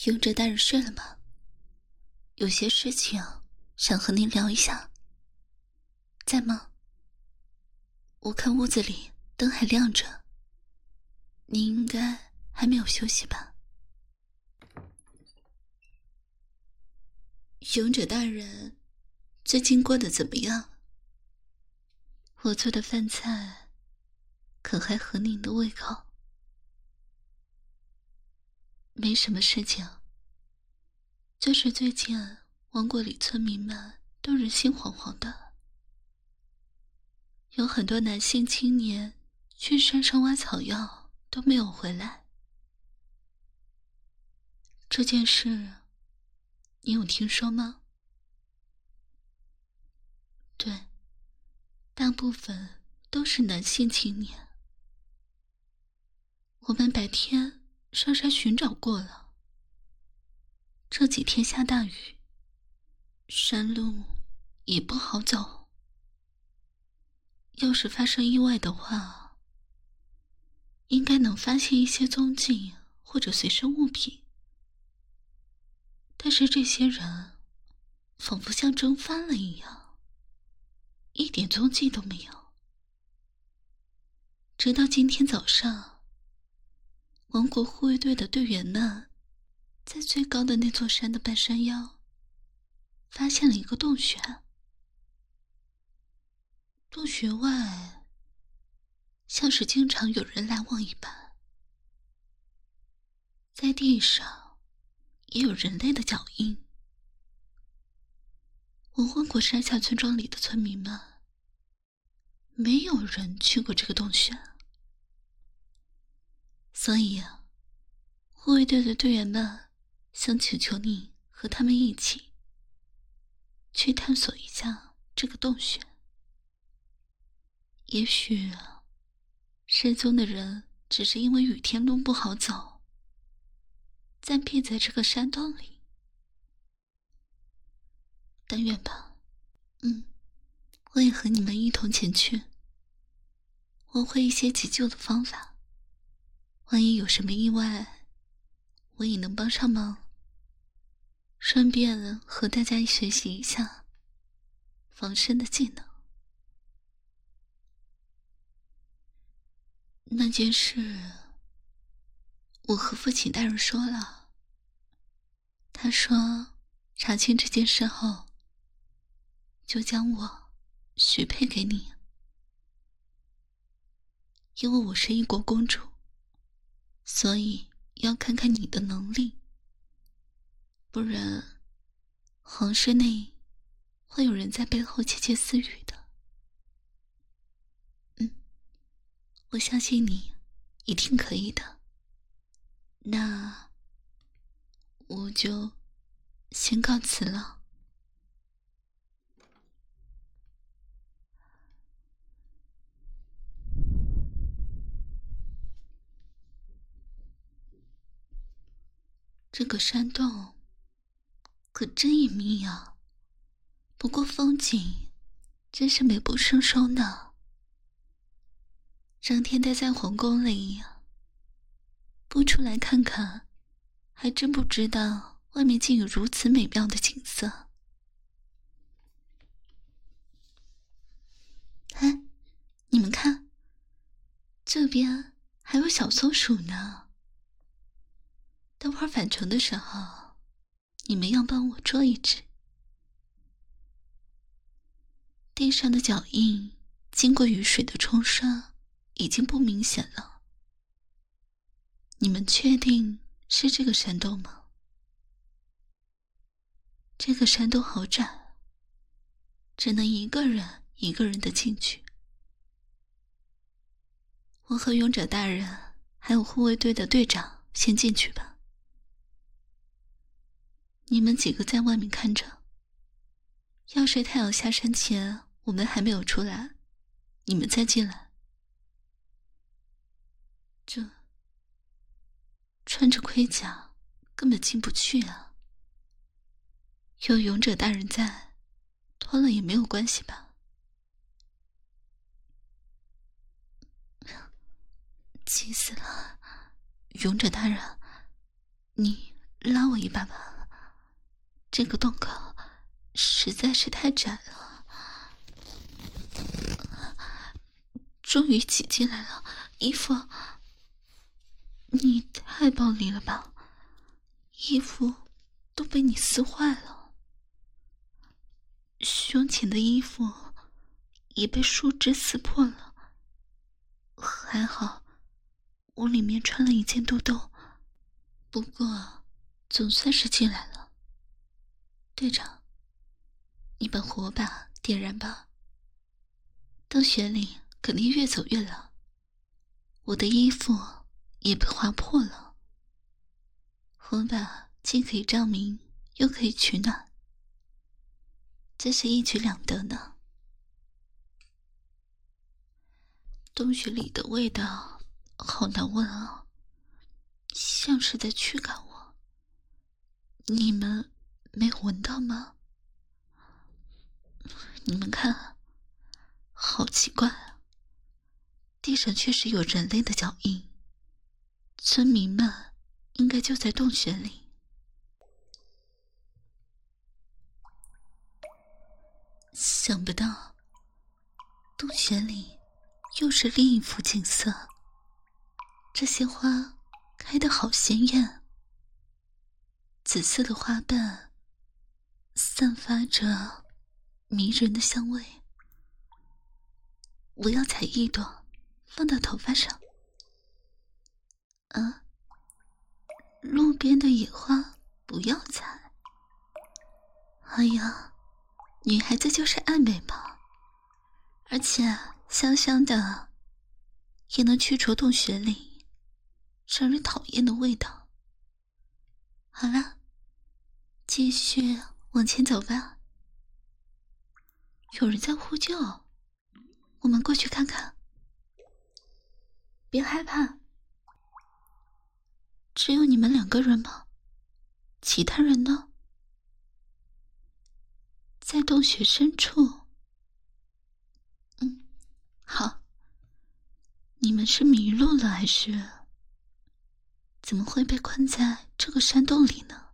勇者大人睡了吗？有些事情想和您聊一下，在吗？我看屋子里灯还亮着，您应该还没有休息吧？勇者大人最近过得怎么样？我做的饭菜可还合您的胃口？没什么事情，就是最近王国里村民们都人心惶惶的，有很多男性青年去山上挖草药都没有回来。这件事你有听说吗？对，大部分都是男性青年。我们白天上山寻找过了，这几天下大雨，山路也不好走。要是发生意外的话，应该能发现一些踪迹或者随身物品。但是这些人仿佛像蒸发了一样，一点踪迹都没有。直到今天早上，王国护卫队的队员们在最高的那座山的半山腰发现了一个洞穴。洞穴外像是经常有人来往一般，在地上也有人类的脚印。文魂国山下村庄里的村民们没有人去过这个洞穴，所以护卫队的队员们想请求你和他们一起去探索一下这个洞穴。也许失踪的人只是因为雨天路不好走，暂避在这个山洞里。但愿吧。我也和你们一同前去。我会一些急救的方法，万一有什么意外，我也能帮上忙。顺便和大家学习一下防身的技能。那件事我和父亲大人说了，他说查清这件事后就将我许配给你，因为我是一国公主，所以要看看你的能力，不然皇室内会有人在背后窃窃私语的。我相信你一定可以的。那我就先告辞了。这个山洞可真隐秘呀，不过风景真是美不胜收呢。整天待在皇宫里，不出来看看，还真不知道外面竟有如此美妙的景色。哎，你们看，这边还有小松鼠呢。等会儿返程的时候，你们要帮我捉一只。地上的脚印经过雨水的冲刷，已经不明显了。你们确定是这个山洞吗？这个山洞好窄，只能一个人一个人的进去。我和勇者大人还有护卫队的队长先进去吧。你们几个在外面看着，要是太阳下山前我们还没有出来，你们再进来。这穿着盔甲根本进不去啊。有勇者大人在，脱了也没有关系吧？急死了！勇者大人，你拉我一把吧，这个洞口实在是太窄了。终于挤进来了，衣服，你太暴力了吧，衣服都被你撕坏了，胸前的衣服也被树枝撕破了，还好我里面穿了一件肚兜，不过总算是进来了。队长，你把火把点燃吧，洞穴里肯定越走越冷，我的衣服也被划破了，火把既可以照明又可以取暖，这是一举两得呢。洞穴里的味道好难闻啊，像是在驱赶我，你们没闻到吗？你们看，好奇怪啊，地上确实有人类的脚印，村民们应该就在洞穴里。想不到洞穴里又是另一幅景色，这些花开得好鲜艳，紫色的花瓣散发着迷人的香味。我要采一朵放到头发上。路边的野花不要采。哎呀，女孩子就是爱美嘛，而且香香的，也能驱除洞穴里让人讨厌的味道。好了，继续往前走吧。有人在呼救，我们过去看看。别害怕，只有你们2个人吗？其他人呢？在洞穴深处。好。你们是迷路了还是？怎么会被困在这个山洞里呢？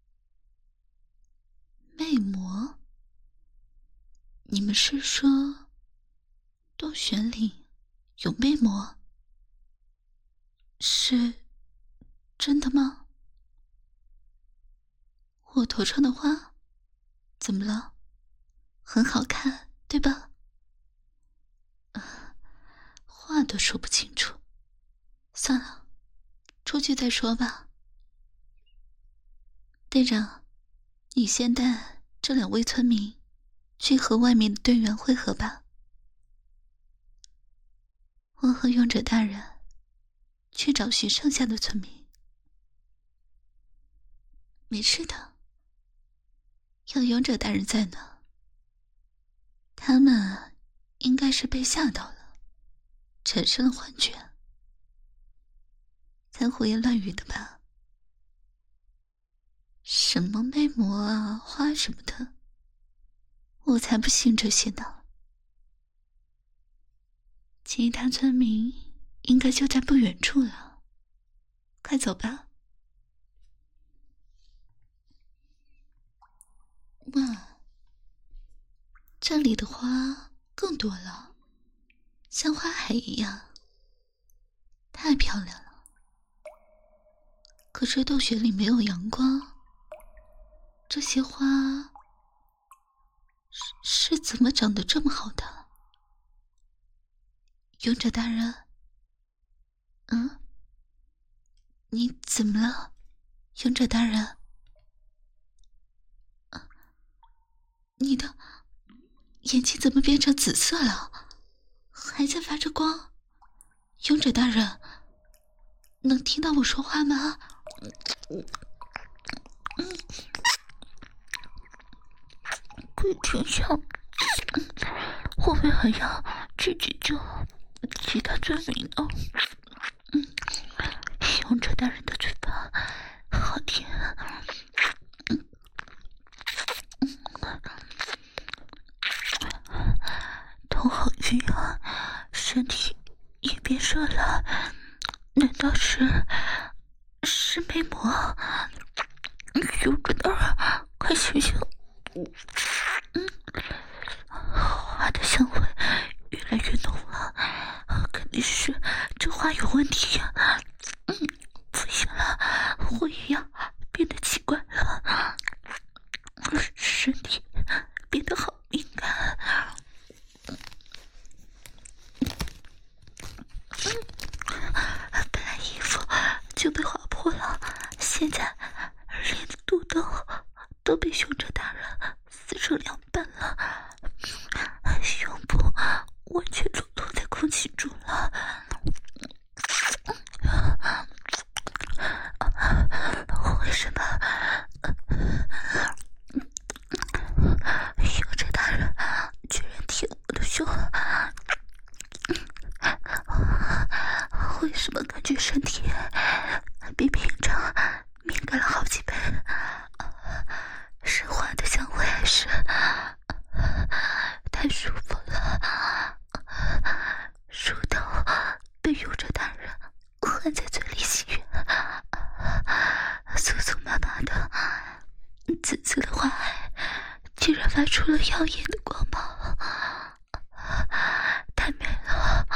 魅魔？你们是说洞穴里有魅魔？是真的吗？我头上的花怎么了？很好看，对吧？话都说不清楚，算了，出去再说吧。队长，你先带这2位村民去和外面的队员会合吧。我和勇者大人去找寻剩下的村民。没事的，有勇者大人在呢，他们应该是被吓到了，产生了幻觉，才胡言乱语的吧。什么魅魔啊，花什么的，我才不信这些呢。其他村民应该就在不远处了，快走吧。哇，这里的花更多了，像花海一样，太漂亮了。可是洞穴里没有阳光，这些花是怎么长得这么好的？勇者大人，你怎么了，勇者大人？你的眼睛怎么变成紫色了？还在发着光？勇者大人，能听到我说话吗？可以听上，会不会还要去急救其他村民呢？勇者大人的嘴巴好甜。头好晕啊，身体也变热了，难道是魅魔？ 有个大人，快醒醒！花的香味越来越浓了，肯定是这花有问题呀！不行了，我也要变得奇怪了，身体变得好敏感。本来衣服就被划破了，现在连肚兜都被凶宅大人撕成2半了，胸部完全裸露在空气中了。为什么凶宅大人居然舔我的胸？为什么感觉身体比平常敏感了好几倍？是花的香味还是太舒服了？乳头被勇者大人含在嘴里吸吮，酥酥麻麻的紫色的花海居然发出了耀眼的光芒，太美了！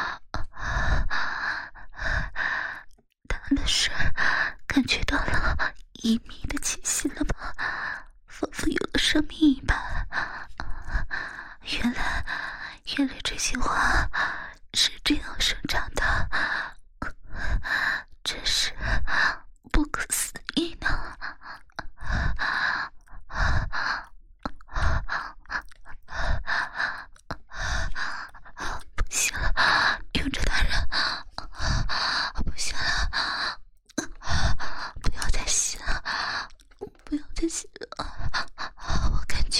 他们是感觉到了旖旎的气息了吗？仿佛有了生命一般。原来这些花是这样生长的，真是不可思议呢。不行了，勇者大人，不行了，不要再洗了，不要再洗了，我感觉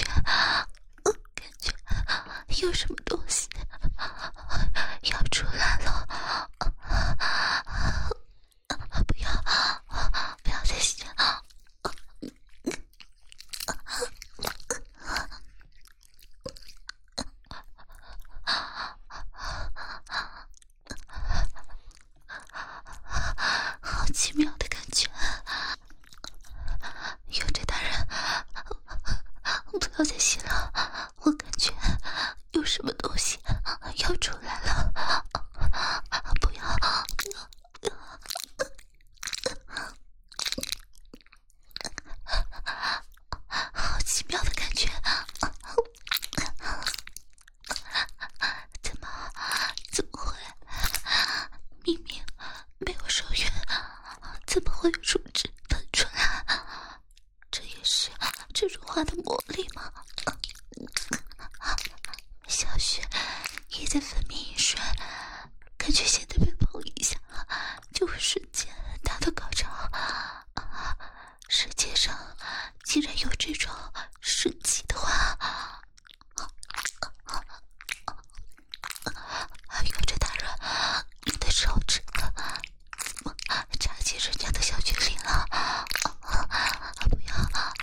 有什么东西要出来了，不要再洗了。好奇妙的感觉，勇者大人，不要再洗了，我感觉有什么东西要出来了，不要！好奇妙的感觉，怎么会？明明没有手缘，怎么会有乳汁喷出来？这也是这种花的魔力吗？小穴也在分泌饮水，感觉现在被碰一下就会瞬间达到高潮。世界上竟然有这种神奇的花！勇者大人，你的手指插进人家的小穴里了，不要！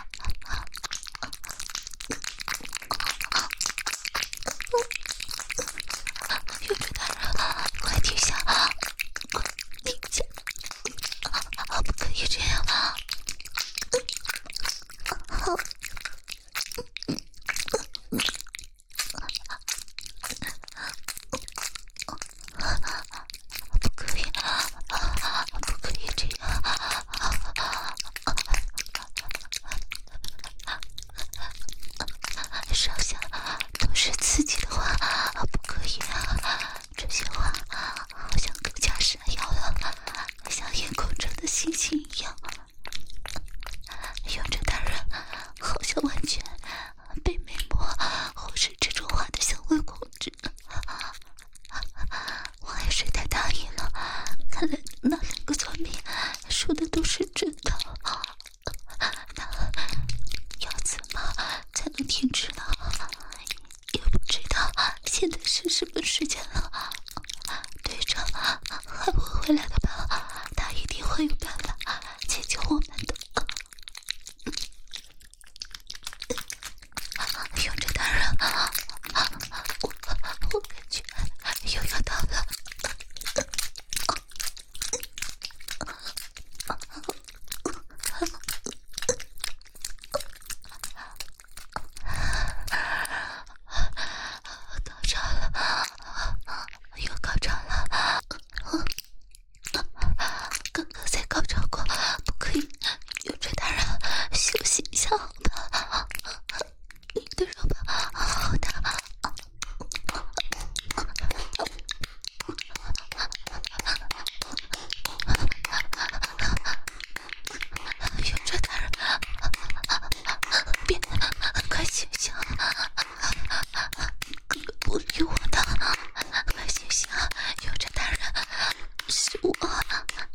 勇者大人，快停下！停下！不可以这样！不可以这样！上下都是刺激的话，不可以啊！这些话好像更加闪耀了，像夜空中的星星一样。勇者大人好像完全被美魔或是这种花的香味控制。我还是太大意了，看来那2个算命说的都是真的。那要怎么才能停止呢？也不知道现在是什么时间了。队长还不会回来的吧？他一定会有办法解救我们的。勇者大人，我感觉又要到了。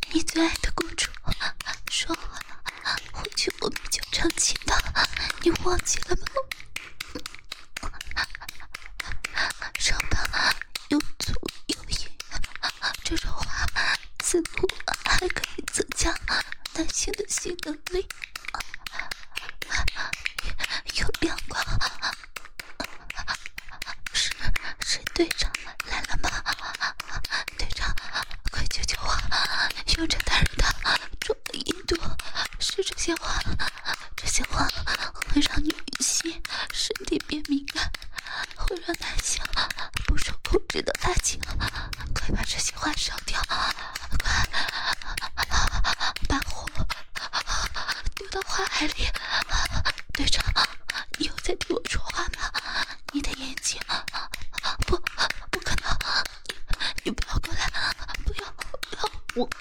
你最爱的公主，说好了会娶我比较长情的，你忘记了吗？手吧又粗又硬，这种话似乎还可以增加男性的性能力。有亮光，是队长来了吗？队长，快救救我！有着大人的重的音度，是这些话会让女性身体变敏感，会让男性不受控制的发情。快把这些话烧掉！快把火丢到花海里！队长，你有在对我说话吗？你的眼睛，不可能！你不要过来！不要！我。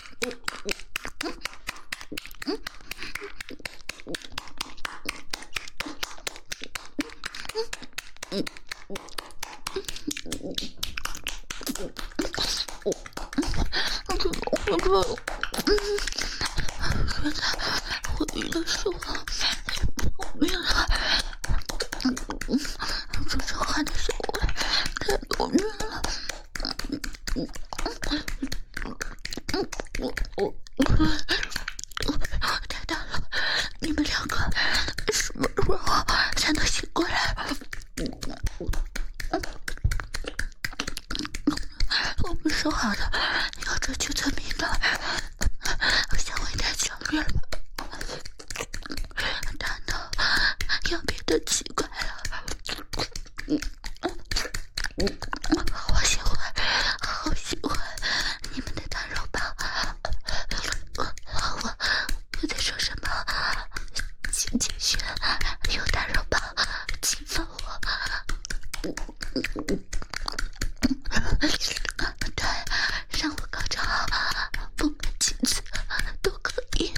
我晕了，是我命了。说这话的时候太多晕了。太大了，你们两个什么时候才能醒过来？我们说好的要这去村民的，吓我一点强烈了，大脑要变得奇怪了。好喜欢你们的大肉棒。我在说什么？请继续用大肉棒侵犯我。对，让我高潮，不管几次都可以。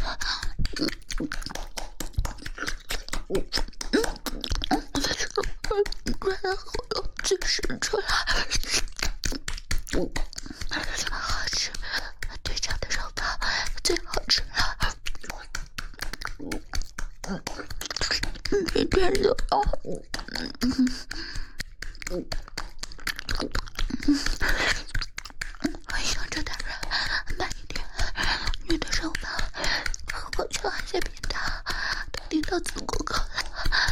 快让喉咙解释出来。好吃，队长的肉包最好吃了。别变热了。想着大人慢一点，你的肉包好像还在变大，都顶到子宫口了。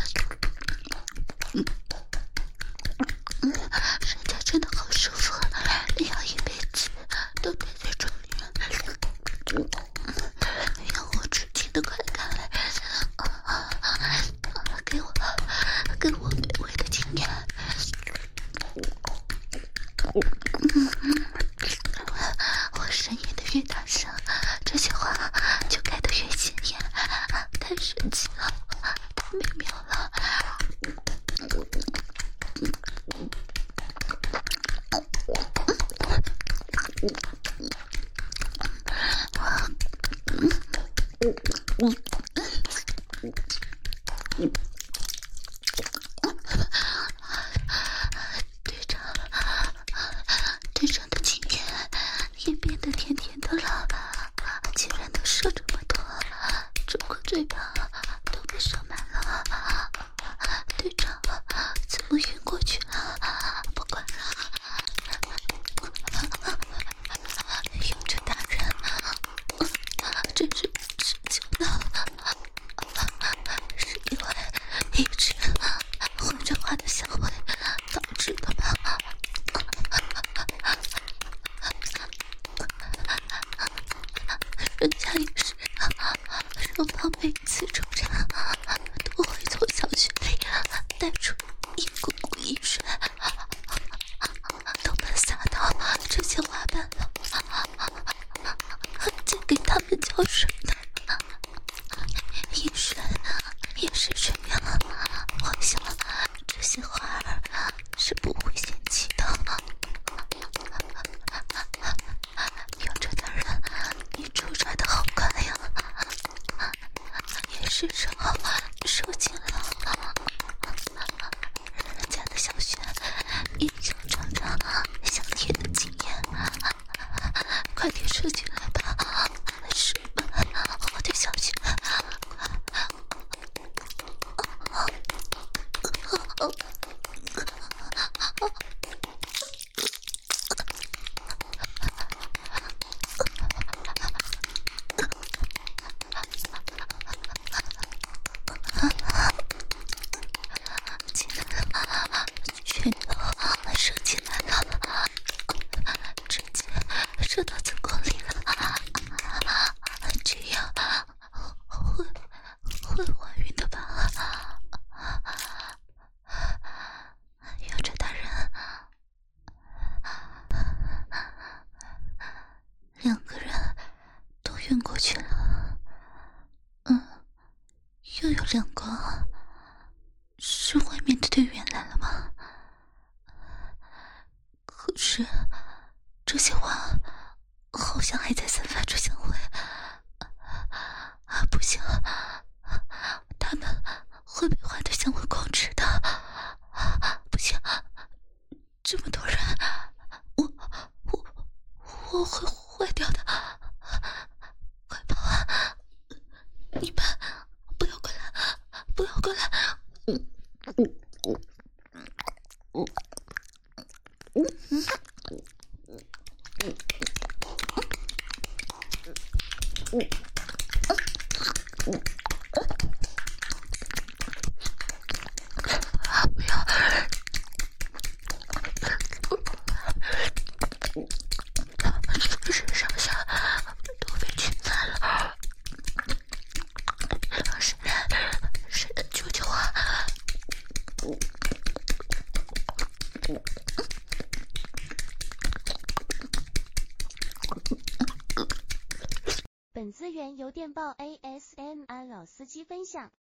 人家真的好舒服，要一辈子都待在这里，让我吃尽的快感来，给我美味的经验。我声音的越大声，这些话就开得越显眼，太神奇了，太美妙了。队长的经验也变得甜甜的了，竟然能射这么多，整个嘴巴都被射满了。队长怎么晕过去了？不管了，用着大人，真是吃惊了。是因为一直混着花的香味导致的吗？人家也是肉包每次抽查都会从小穴里带出一股股饮水，都能洒到这些花瓣了，再给他们浇水呢。饮水也是水呀，我想这些花儿是不会嫌弃的。有着的人，你抽出来的好快呀，也是收紧了。人家的小雪也想尝尝香甜的经验，快点收进来吧。 点小心。射到子宫里了，这样会怀孕的吧？有这大人，两个人都晕过去了。又有两个，是外面的队员来了吗？可是这些话好像还在散发着香味。不行，他们会被花的香味控制的。不行，这么多人，我会坏掉的。快跑啊！你们不要过来，不要过来。不要！身上下都被侵犯了，谁来救救我？ 本资源由电报 ASMR 老司机分享。